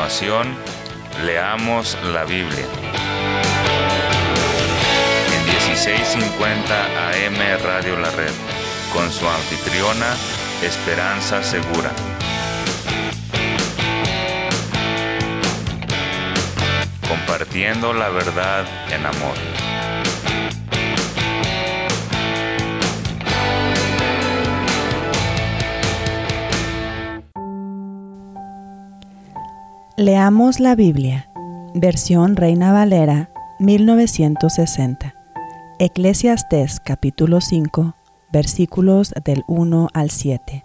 continuación, leamos la Biblia. En 1650 AM Radio La Red, con su anfitriona Esperanza Segura. Compartiendo la verdad en amor. Leamos la Biblia, versión Reina Valera, 1960. Eclesiastés capítulo 5, versículos del 1 al 7.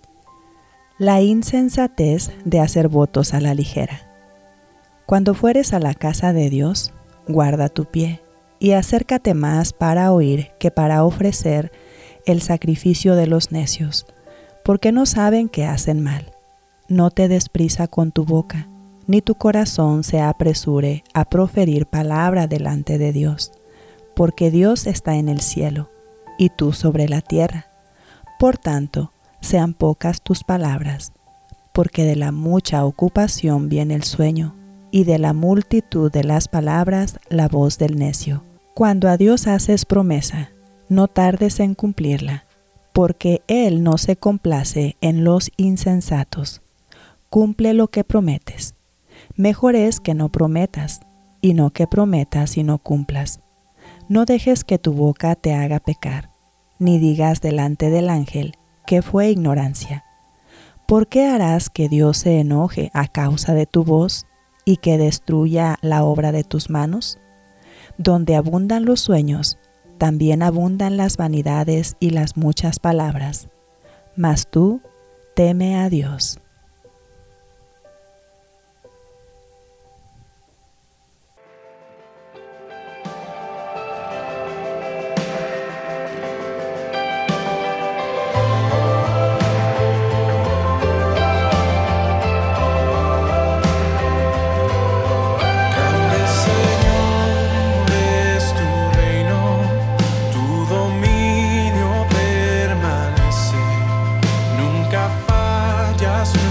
La insensatez de hacer votos a la ligera. Cuando fueres a la casa de Dios, guarda tu pie, y acércate más para oír que para ofrecer el sacrificio de los necios, porque no saben que hacen mal. No te des prisa con tu boca, ni tu corazón se apresure a proferir palabra delante de Dios, porque Dios está en el cielo, y tú sobre la tierra. Por tanto, sean pocas tus palabras, porque de la mucha ocupación viene el sueño, y de la multitud de las palabras la voz del necio. Cuando a Dios haces promesa, no tardes en cumplirla, porque Él no se complace en los insensatos. Cumple lo que prometes. Mejor es que no prometas, y no que prometas y no cumplas. No dejes que tu boca te haga pecar, ni digas delante del ángel que fue ignorancia. ¿Por qué harás que Dios se enoje a causa de tu voz y que destruya la obra de tus manos? Donde abundan los sueños, también abundan las vanidades y las muchas palabras. Mas tú teme a Dios. Nunca fallas.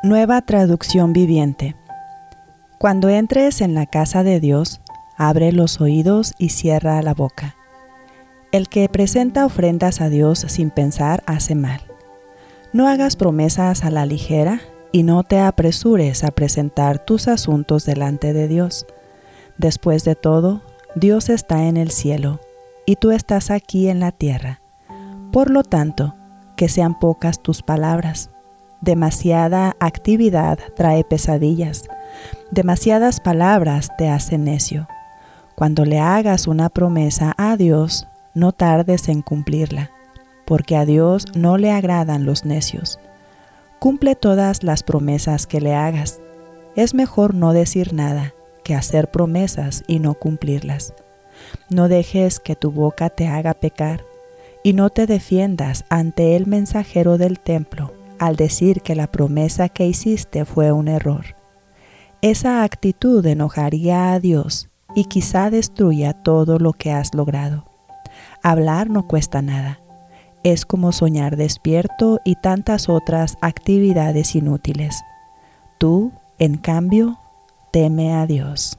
Nueva traducción viviente. Cuando entres en la casa de Dios, abre los oídos y cierra la boca. El que presenta ofrendas a Dios sin pensar hace mal. No hagas promesas a la ligera y no te apresures a presentar tus asuntos delante de Dios. Después de todo, Dios está en el cielo y tú estás aquí en la tierra. Por lo tanto, que sean pocas tus palabras. Demasiada actividad trae pesadillas. Demasiadas palabras te hacen necio. Cuando le hagas una promesa a Dios, no tardes en cumplirla, porque a Dios no le agradan los necios. Cumple todas las promesas que le hagas. Es mejor no decir nada que hacer promesas y no cumplirlas. No dejes que tu boca te haga pecar, y no te defiendas ante el mensajero del templo al decir que la promesa que hiciste fue un error. Esa actitud enojaría a Dios y quizá destruya todo lo que has logrado. Hablar no cuesta nada. Es como soñar despierto y tantas otras actividades inútiles. Tú, en cambio, teme a Dios.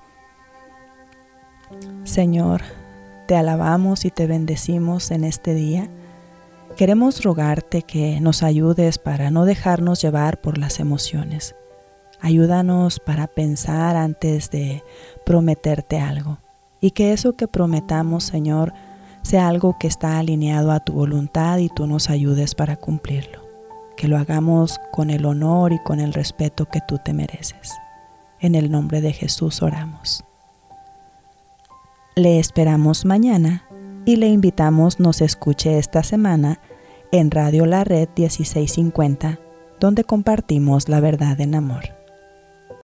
Señor, te alabamos y te bendecimos en este día. Queremos rogarte que nos ayudes para no dejarnos llevar por las emociones. Ayúdanos para pensar antes de prometerte algo, y que eso que prometamos, Señor, sea algo que está alineado a tu voluntad y tú nos ayudes para cumplirlo. Que lo hagamos con el honor y con el respeto que tú te mereces. En el nombre de Jesús oramos. Le esperamos mañana y le invitamos nos escuche esta semana en Radio La Red 1650, donde compartimos la verdad en amor.